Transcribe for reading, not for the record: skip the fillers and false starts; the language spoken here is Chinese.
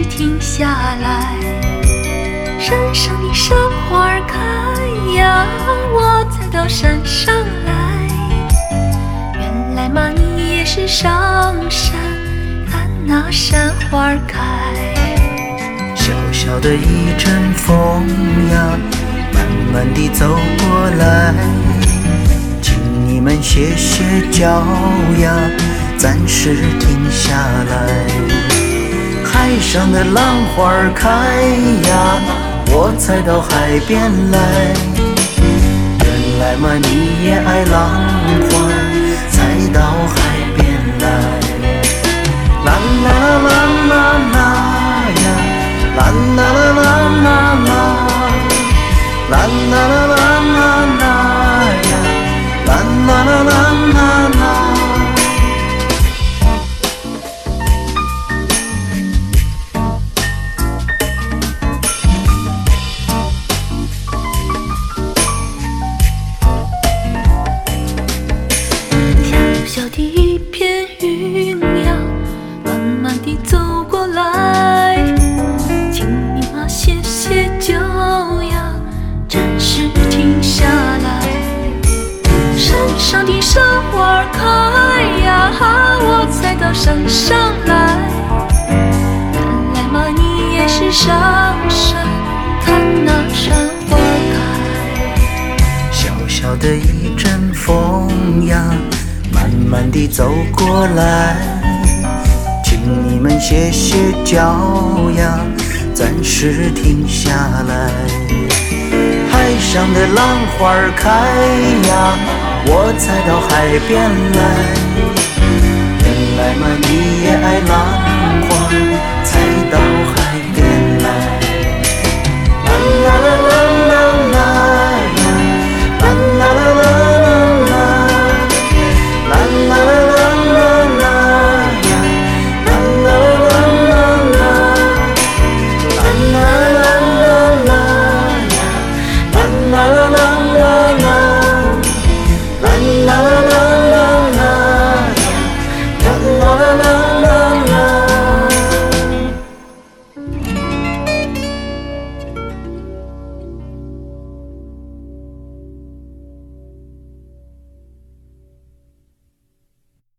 停下来。山上的山花儿开呀，我才到山上来。原来嘛，你也是上山看那山花儿开。 小小的一阵风呀，慢慢地走过来，请你们歇歇脚呀，暂时停下来。海上的浪花儿开呀，我才到海边来。原来嘛，你也爱浪花，才到海边来。啦啦啦啦啦呀，啦啦啦啦啦啦，啦啦啦啦啦啦呀，啦啦啦啦啦啦。 小的一片云呀，慢慢地走过来，请你嘛歇歇脚呀，暂时停下来。山上的山花儿开呀，我才到山上来。原来嘛，你也是上山看那山花儿开。 小小的一阵风呀，慢慢地走过来，请你们歇歇脚呀，暂时停下来。海上的浪花儿开呀，我才到海边来。原来嘛，你也爱浪花，